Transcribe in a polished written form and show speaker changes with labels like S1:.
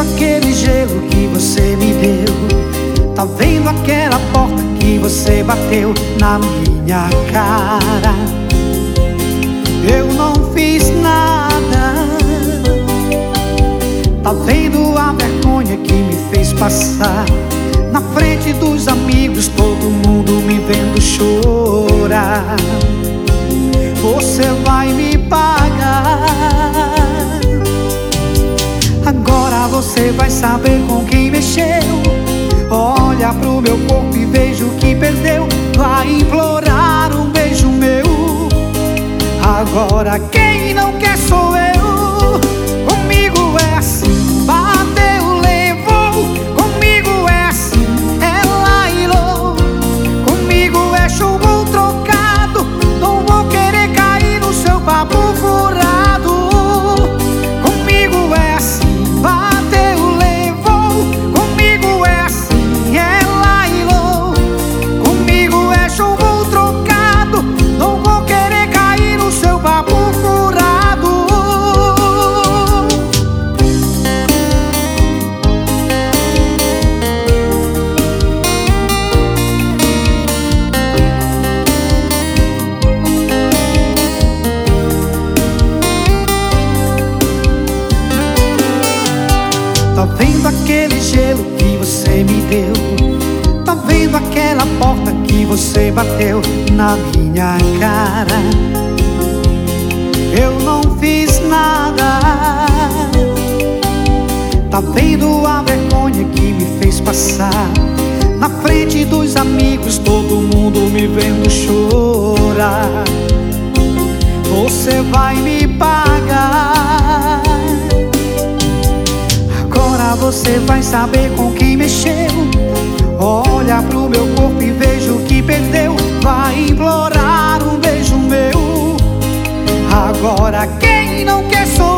S1: aquele gelo que você me deu? Tá vendo aquela porta que você bateu na minha cara? Eu não fiz nada. Tá vendo a vergonha que me fez passar? Na frente dos amigos, todo mundo me vendo chorar. Você vai me pagar. Agora você vai saber com quem mexeu. Olha pro meu corpo e veja o que perdeu. Vai implorar um beijo meu. Agora quem não quer sou eu. Comigo é assim, bateu, levou. Comigo é assim, ela ilou. Comigo é chumbo trocado. Não vou querer cair no seu papo furado. Comigo é assim, bateu, levou. Comigo é assim, ela ilou. Comigo é chumbo trocado. Não vou querer cair no seu papo furado. Tá vendo aquele gelo que você me deu? Tá vendo aquela porta que você bateu na minha cara? Eu não fiz nada. Tá vendo a vergonha que me fez passar? Na frente dos amigos, todo mundo me vendo chorar. Você vai me pagar. Agora você vai saber com quem mexeu. Olha pro meu corpo e veja o que perdeu. Vai implorar um beijo meu. Agora quem não quer sou